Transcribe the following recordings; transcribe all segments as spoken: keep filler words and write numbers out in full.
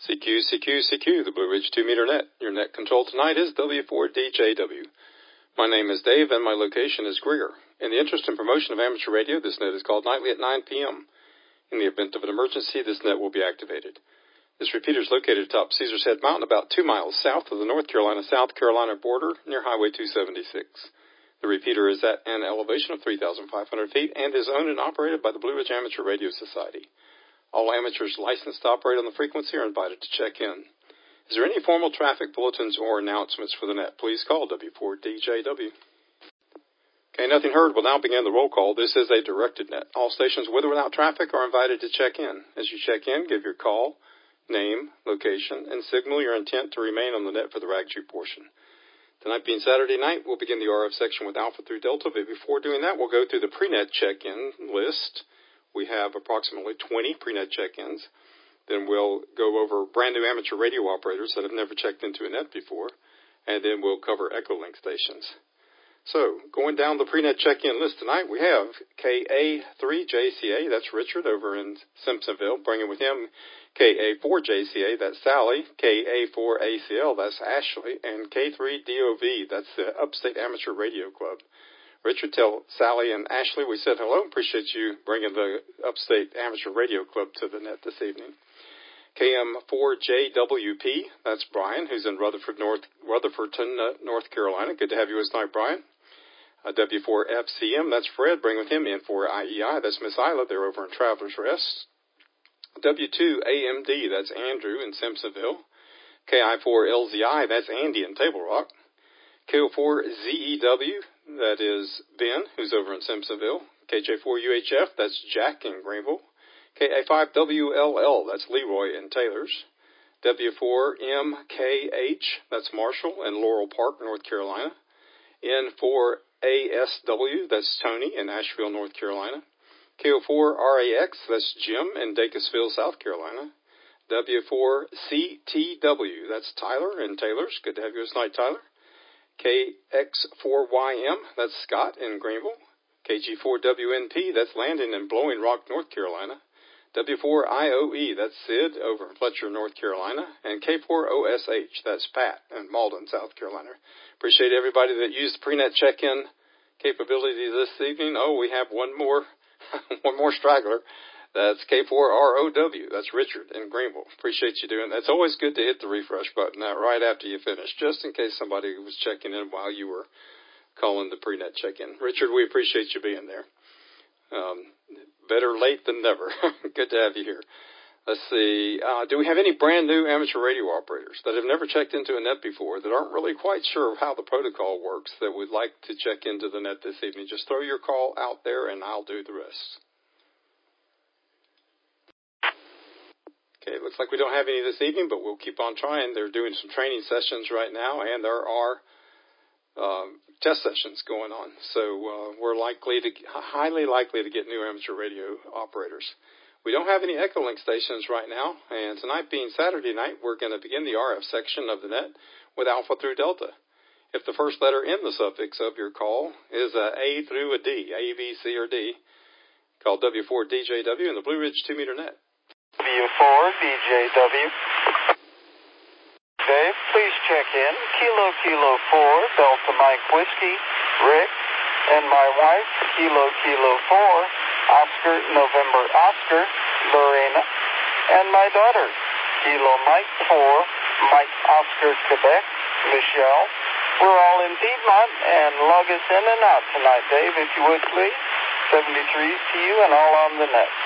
C Q, C Q, C Q, the Blue Ridge two meter net. Your net control tonight is W four D J W. My name is Dave, and my location is Greer. In the interest and promotion of amateur radio, this net is called nightly at nine p.m. In the event of an emergency, this net will be activated. This repeater is located atop Caesar's Head Mountain, about two miles south of the North Carolina-South Carolina border, near Highway two seventy-six. The repeater is at an elevation of three thousand five hundred feet and is owned and operated by the Blue Ridge Amateur Radio Society. All amateurs licensed to operate on the frequency are invited to check in. Is there any formal traffic bulletins or announcements for the net? Please call W four D J W. Okay, nothing heard. We'll now begin the roll call. This is a directed net. All stations with or without traffic are invited to check in. As you check in, give your call, name, location, and signal your intent to remain on the net for the Rag Chew portion. Tonight being Saturday night, we'll begin the R F section with Alpha through Delta, but before doing that, we'll go through the pre-net check-in list. We have approximately twenty pre-net check-ins. Then we'll go over brand new amateur radio operators that have never checked into a net before, and then we'll cover Echolink stations. So, going down the pre-net check-in list tonight, we have K A three J C A, that's Richard over in Simpsonville, bringing with him K A four J C A, that's Sally, K A four A C L, that's Ashley, and K three D O V, that's the Upstate Amateur Radio Club. Richard, tell Sally and Ashley we said hello. Appreciate you bringing the Upstate Amateur Radio Club to the net this evening. K M four J W P, that's Brian, who's in Rutherford, North, Rutherfordton, uh, North Carolina. Good to have you with us tonight, Brian. Uh, W four F C M, that's Fred. Bring with him. N four I E I, that's Miss Isla. They're over in Traveler's Rest. W two A M D, that's Andrew in Simpsonville. K I four L Z I, that's Andy in Table Rock. K O four Z E W, that is Ben, who's over in Simpsonville. K J four U H F, that's Jack in Greenville. K A five W L L, that's Leroy in Taylors. W four M K H, that's Marshall in Laurel Park, North Carolina. N four A S W, that's Tony in Asheville, North Carolina. K O four R A X, that's Jim in Dacusville, South Carolina. W four C T W, that's Tyler in Taylors. Good to have you with us tonight, Tyler. K X four Y M, that's Scott in Greenville. K G four W N P, that's Landon in Blowing Rock, North Carolina. W four I O E, that's Sid over in Fletcher, North Carolina. And K four O S H, that's Pat in Malden, South Carolina. Appreciate everybody that used pre-net check-in capability this evening. Oh, we have one more, one more straggler. That's K four R O W. That's Richard in Greenville. Appreciate you doing that. It's always good to hit the refresh button right after you finish, just in case somebody was checking in while you were calling the pre-net check-in. Richard, we appreciate you being there. Um, better late than never. Good to have you here. Let's see. Uh, do we have any brand new amateur radio operators that have never checked into a net before, that aren't really quite sure of how the protocol works, that would like to check into the net this evening? Just throw your call out there, and I'll do the rest. Okay, it looks like we don't have any this evening, but we'll keep on trying. They're doing some training sessions right now, and there are um, test sessions going on. So uh, we're likely to, highly likely to get new amateur radio operators. We don't have any Echolink stations right now, and tonight being Saturday night, we're going to begin the R F section of the net with Alpha through Delta. If the first letter in the suffix of your call is a A through a D, A, B, C, or D, call W four D J W in the Blue Ridge two meter net. W four D J W. Dave, please check in. Kilo Kilo four, Delta Mike Whiskey, Rick, and my wife, Kilo Kilo four, Oscar November Oscar, Lorena, and my daughter, Kilo Mike four, Mike Oscar Quebec, Michelle. We're all in Piedmont, and log us in and out tonight, Dave, if you would, please. seventy-threes to you and all on the net.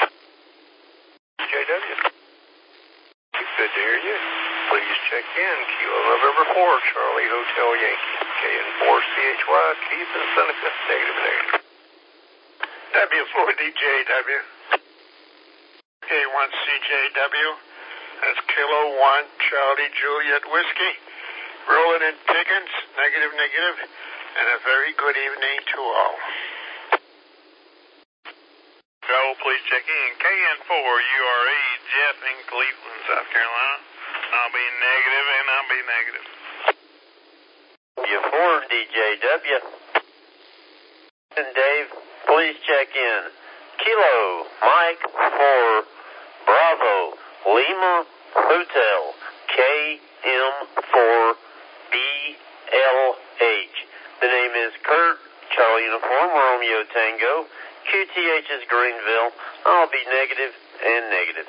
J W. Good to hear you. Please check in. Kilo November four, Charlie Hotel Yankee. K N four C H Y, Keith and Seneca. Negative, negative. W four D J W. K one C J W. That's Kilo one, Charlie Juliet Whiskey. Rolling in Pickens. Negative, negative. And a very good evening to all. Travel, please check in. K N four U R E, Jeff in Cleveland, South Carolina. I'll be negative and I'll be negative. W four D J W. And Dave, please check in. Kilo Mike four Bravo Lima Hotel, K M four B L H. The name is Kurt, Charlie Uniform, Romeo Tango. Q T H is Greenville. I'll be negative and negative.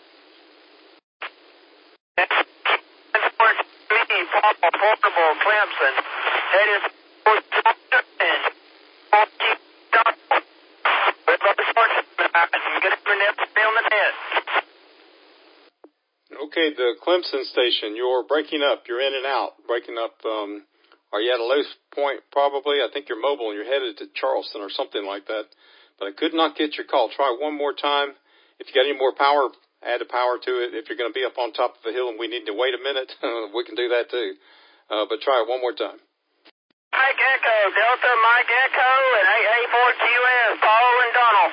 Portable Clemson. That is Okay, the Clemson station, you're breaking up. You're in and out, breaking up. Um, are you at a low point? Probably. I think you're mobile and you're headed to Charleston or something like that. But I could not get your call. Try one more time. If you got any more power, add a power to it. If you're going to be up on top of a hill and we need to wait a minute, we can do that too. Uh, but try it one more time. Mike Echo, Delta Mike Echo, and A A four Q S, Paul and Donald.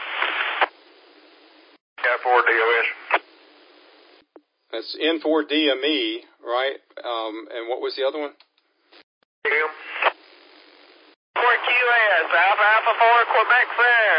F four D O S. That's N four D M E, right? Um, and what was the other one? M. four Q S, Alpha Alpha four, Quebec Fair.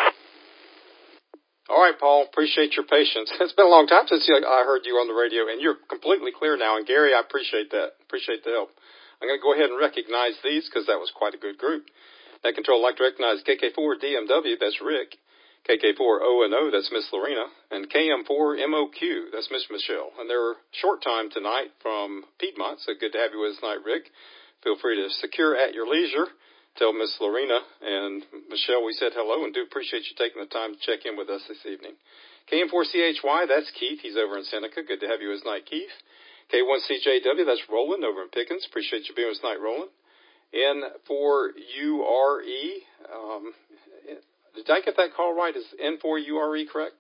All right, Paul, appreciate your patience. It's been a long time since I heard you on the radio, and you're completely clear now. And, Gary, I appreciate that. Appreciate the help. I'm going to go ahead and recognize these because that was quite a good group. Net Control, I'd like to recognize K K four D M W, that's Rick. K K four O N O, that's Miss Lorena. And K M four M O Q, that's Miss Michelle. And they're short time tonight from Piedmont, so good to have you with us tonight, Rick. Feel free to secure at your leisure. Tell Miss Lorena and Michelle we said hello and do appreciate you taking the time to check in with us this evening. K M four C H Y, that's Keith. He's over in Seneca. Good to have you with us tonight, Keith. K one C J W, that's Roland over in Pickens. Appreciate you being with us tonight, Roland. N four U R E, um, did I get that call right? Is N four U R E correct?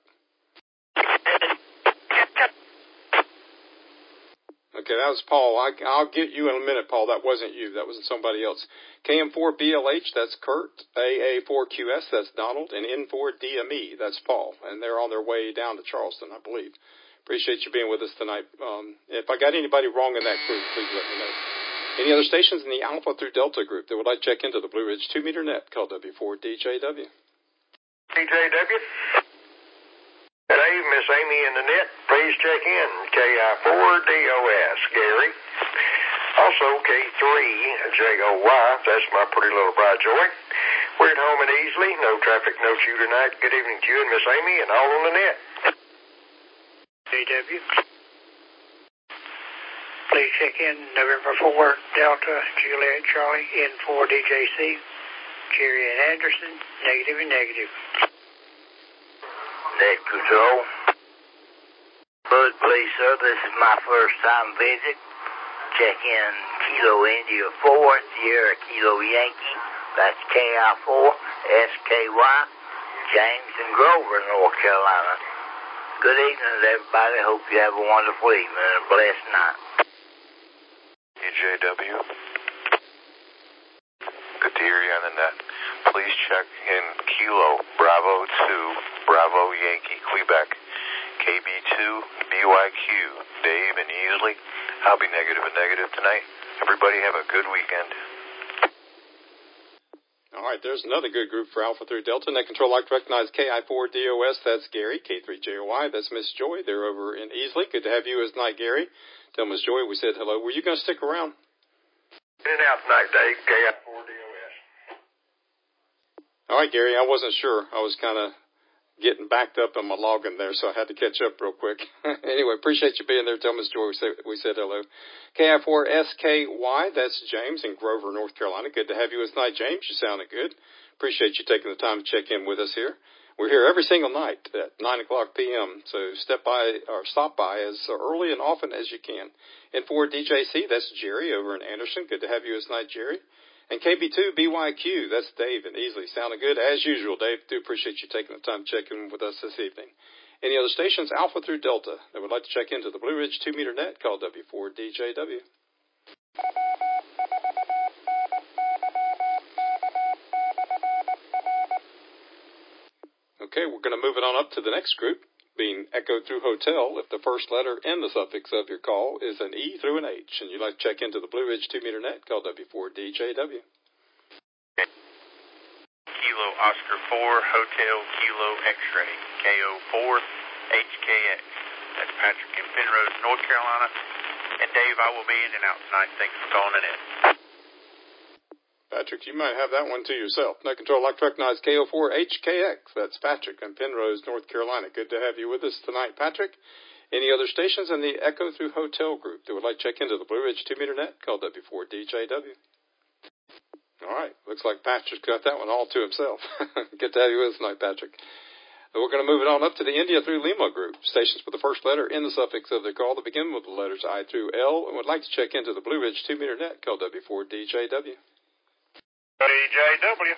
Okay, that was Paul. I, I'll get you in a minute, Paul. That wasn't you. That was somebody else. K M four B L H, that's Kurt. A A four Q S, that's Donald. And N four D M E, that's Paul. And they're on their way down to Charleston, I believe. Appreciate you being with us tonight. Um, if I got anybody wrong in that group, please let me know. Any other stations in the Alpha through Delta group that would like to check into the Blue Ridge two meter net, call W four D J W. D J W. Dave, Miss Amy in the net, please check in. K I four D O S, Gary. Also, K three J O Y, that's my pretty little bride, Joy. We're at home and easily, no traffic, no queue tonight. Good evening to you and Miss Amy and all on the net. D W. Please check in November four, Delta, Juliet, Charlie, N four D J C, Jerry and Anderson, negative and negative. Net Control. Bud, please, sir, this is my first time visit. Check in Kilo India four, Sierra Kilo Yankee, that's K I four, S K Y, James and Grover, North Carolina. Good evening, everybody. Hope you have a wonderful evening and a blessed night. D J W. Good to hear you on the net. Please check in Kilo Bravo two, Bravo Yankee, Quebec. K B two, B Y Q, Dave and Easley. I'll be negative and negative tonight. Everybody have a good weekend. All right, there's another good group for Alpha through Delta. Net Control, I'd like to recognize K I four D O S, that's Gary. K three J O Y, that's Miss Joy. They're over in Easley. Good to have you as night, Gary. Tell Miss Joy we said hello. Were you going to stick around? In and out tonight, Dave. K I four D O S. All right, Gary, I wasn't sure. I was kind of getting backed up on my login there, so I had to catch up real quick. Anyway, appreciate you being there. Tell Miss Joy we said, we said hello. K I four S K Y, that's James in Grover, North Carolina. Good to have you with us tonight, James. You sounded good. Appreciate you taking the time to check in with us here. We're here every single night at nine o'clock p.m., so step by or stop by as early and often as you can. N four D J C, that's Jerry over in Anderson. Good to have you with us tonight, Jerry. And K B two B Y Q, that's Dave and Easley. Sounding good as usual, Dave. Do appreciate you taking the time to check in with us this evening. Any other stations, Alpha through Delta, that would like to check into the Blue Ridge two meter net, call W four D J W. Okay, we're going to move it on up to the next group, being echoed through hotel. If the first letter and the suffix of your call is an E through an H, and you'd like to check into the Blue Ridge two meter net, call W four D J W. Kilo Oscar four, Hotel Kilo X-Ray, K O four H K X. That's Patrick in Penrose, North Carolina. And Dave, I will be in and out tonight. Thanks for calling in. Patrick, you might have that one to yourself. Net Control, I'd like to recognize K O four H K X. That's Patrick in Penrose, North Carolina. Good to have you with us tonight, Patrick. Any other stations in the Echo Through Hotel group that would like to check into the Blue Ridge two meter net? Call W four D J W. All right. Looks like Patrick got that one all to himself. Good to have you with us tonight, Patrick. We're going to move it on up to the India through Lima group. Stations with the first letter in the suffix of their call that begin with the letters I through L and would like to check into the Blue Ridge two meter net. Call W four D J W. D J W.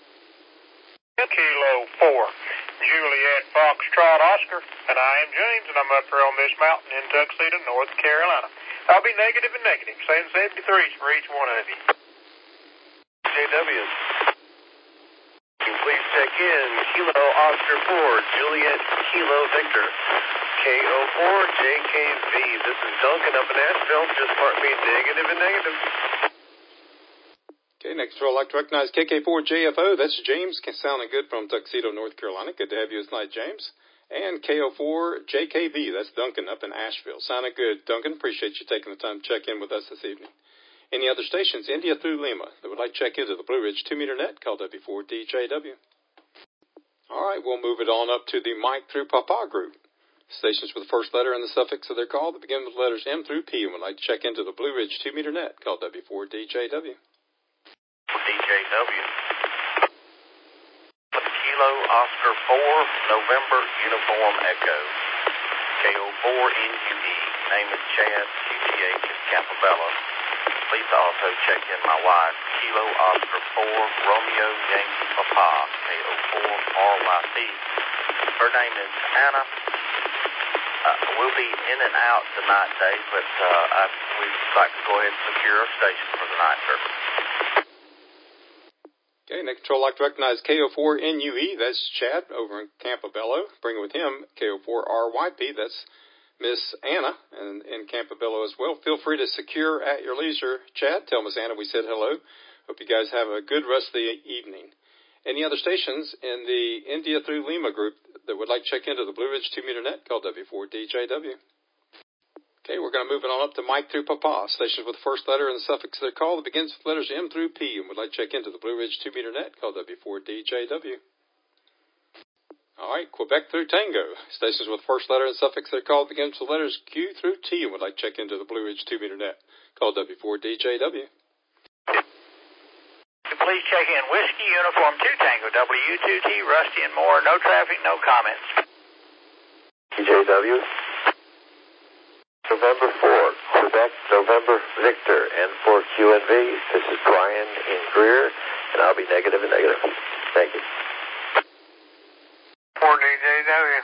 Kilo four. Juliet Foxtrot Oscar. And I am James, and I'm up here on this mountain in Tuxedo, North Carolina. I'll be negative and negative, saying seventy-threes for each one of you. J W. Please check in. Kilo Oscar four, Juliet Kilo Victor. K O four J K V. This is Duncan up in Asheville. Just mark me negative and negative. Okay, next roll, I'd like to recognize K K four J F O. That's James, sounding good from Tuxedo, North Carolina. Good to have you tonight, James. And K O four J K V. That's Duncan up in Asheville. Sounding good, Duncan. Appreciate you taking the time to check in with us this evening. Any other stations, India through Lima, that would like to check into the Blue Ridge two meter net? Call W four D J W. All right, we'll move it on up to the Mike through Papa group. Stations with the first letter and the suffix of their call that begin with the letters M through P and would like to check into the Blue Ridge two meter net. Call W four D J W. D J W. Kilo Oscar four, November Uniform Echo. K O four N U E. Name is Chad. Q T H is Campobello. Please also check in my wife, Kilo Oscar four, Romeo Yankee Papa, K O four R Y P. Her name is Anna. Uh, we'll be in and out tonight, Dave, but uh, I, we'd like to go ahead and secure our station for the night service. Okay, next control, I'd like to recognize K O four N U E. That's Chad over in Campobello. Bring with him K O four R Y P. That's Miss Anna in, in Campobello as well. Feel free to secure at your leisure, Chad. Tell Miss Anna we said hello. Hope you guys have a good rest of the evening. Any other stations in the India through Lima group that would like to check into the Blue Ridge two meter net? Call W four D J W. Okay, we're going to move it on up to Mike through Papa. Stations with the first letter and the suffix of their call that begins with letters M through P and would like to check into the Blue Ridge two meter net. Call W four D J W. All right, Quebec through Tango. Stations with the first letter and suffix of their call that begins with letters Q through T and would like to check into the Blue Ridge two meter net. Call W four D J W. Please check in Whiskey Uniform two Tango, W two T, Rusty and more. No traffic, no comments. D J W. November four, Quebec, November Victor, N four Q N V. This is Brian in Greer, and I'll be negative and negative. Thank you. four D J W.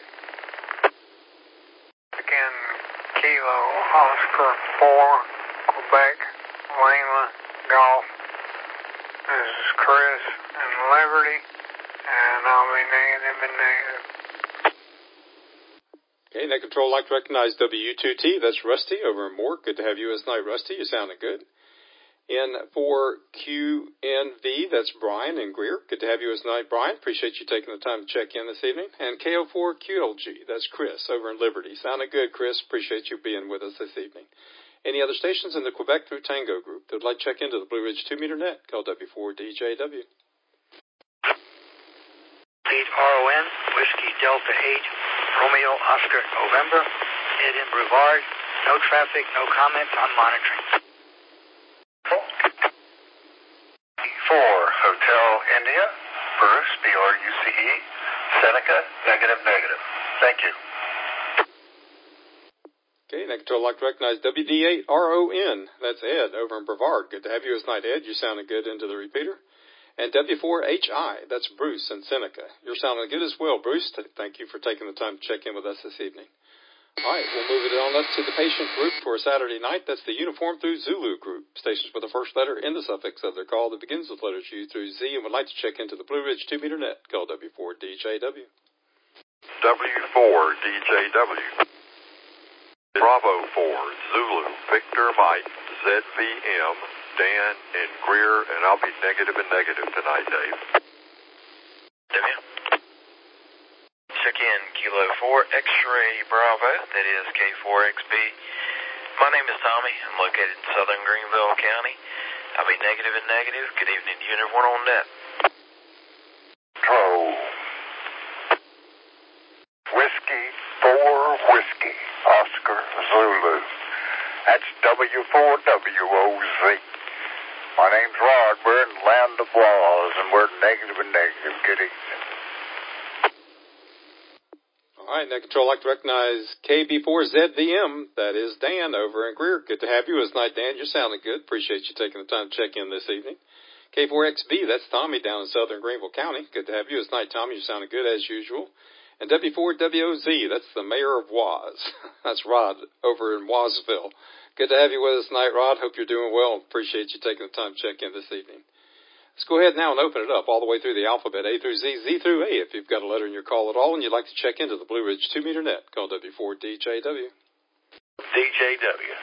Again, Kilo Oscar four, Quebec, Lima, Golf. This is Chris in Liberty, and I'll be negative and negative. Okay, net control, I'd like to recognize W two T. That's Rusty over in Moore. Good to have you as night, Rusty. You sounded good. N four Q N V, that's Brian in Greer. Good to have you as night, Brian. Appreciate you taking the time to check in this evening. And K O four Q L G, that's Chris over in Liberty. Sounded good, Chris. Appreciate you being with us this evening. Any other stations in the Quebec through Tango group that would like to check into the Blue Ridge two meter net? Call W four D J W. Lead R O N, Whiskey Delta eight, Romeo Oscar November, Ed in Brevard. No traffic, no comments on monitoring. four, Hotel India, Bruce, B R U C E, Seneca, negative, negative. Thank you. Okay, next I'd like to recognize W D eight R O N. That's Ed over in Brevard. Good to have you as night, Ed. You sounded good into the repeater. And W four H I, that's Bruce in Seneca. You're sounding good as well, Bruce. Thank you for taking the time to check in with us this evening. All right, we'll move it on up to the patient group for Saturday night. That's the Uniform through Zulu group. Stations with the first letter in the suffix of their call that begins with letters U through Z and would like to check into the Blue Ridge two meter net. Call W four D J W. W four D J W. Bravo four, Zulu, Victor Mike, Z V M, Dan in Greer, and I'll be negative and negative tonight, Dave. W. Check in, Kilo four X-Ray Bravo, that is K four X B. My name is Tommy. I'm located in southern Greenville County. I'll be negative and negative. Good evening to you and everyone on net. Control. Whiskey four Whiskey, Oscar Zulu. That's W four W O Z. My name's Rod. We're in Land of Waz, and we're negative and negative. Good evening. All right, Net Control, I'd like to recognize K B four Z V M. That is Dan over in Greer. Good to have you this night, Dan. You're sounding good. Appreciate you taking the time to check in this evening. K four X B, that's Tommy down in southern Greenville County. Good to have you this night, Tommy. You're sounding good as usual. And W four W O Z, that's the mayor of Waz. That's Rod over in Wazville. Good to have you with us tonight, Rod. Hope you're doing well. Appreciate you taking the time to check in this evening. Let's go ahead now and open it up all the way through the alphabet, A through Z, Z through A. If you've got a letter in your call at all and you'd like to check into the Blue Ridge two meter net, call W four D J W. D J W.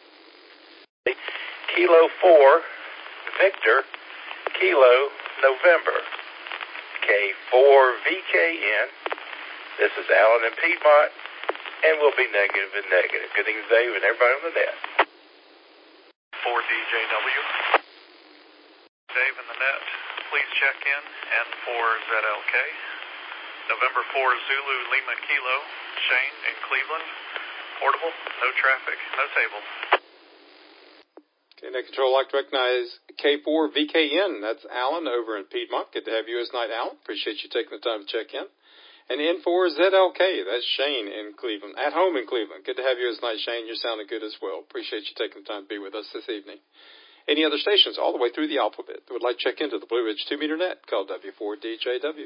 Kilo four, Victor, Kilo, November. K four V K N. This is Alan in Piedmont, and we'll be negative and negative. Good evening, Dave, and everybody on the net. four D J W. Dave in the net, please check in. N four Z L K. November four Zulu Lima Kilo. Shane in Cleveland. Portable, no traffic, no table. Okay, Net Control, I'd like to recognize K four V K N. That's Alan over in Piedmont. Good to have you this night, Alan. Appreciate you taking the time to check in. And N four Z L K, that's Shane in Cleveland, at home in Cleveland. Good to have you this night, Shane. You're sounding good as well. Appreciate you taking the time to be with us this evening. Any other stations all the way through the alphabet that would like to check into the Blue Ridge two meter net, call W four D J W.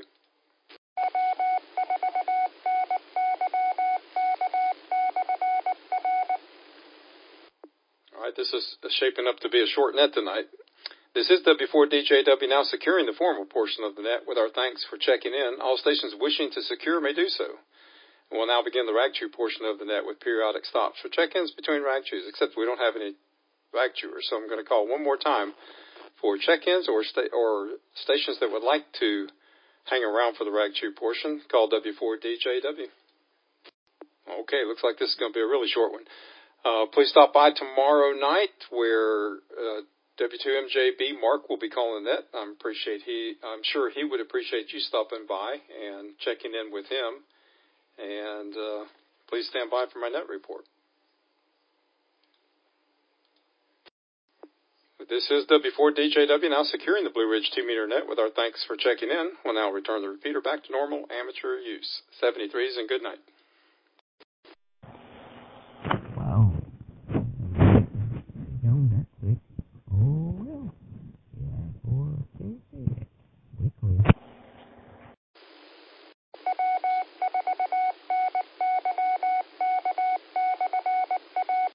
All right, this is shaping up to be a short net tonight. This is W four D J W now securing the formal portion of the net with our thanks for checking in. All stations wishing to secure may do so. And we'll now begin the rag chew portion of the net with periodic stops for check-ins between rag chews, except we don't have any rag chewers. So I'm going to call one more time for check-ins or, sta- or stations that would like to hang around for the rag chew portion. Call W four D J W. Okay, looks like this is going to be a really short one. Uh, please stop by tomorrow night where uh, W two M J B Mark will be calling that. I'm appreciate he. I'm sure he would appreciate you stopping by and checking in with him. And uh, please stand by for my net report. This is W four D J W now securing the Blue Ridge two meter net with our thanks for checking in. We'll now return the repeater back to normal amateur use. seventy-threes and good night.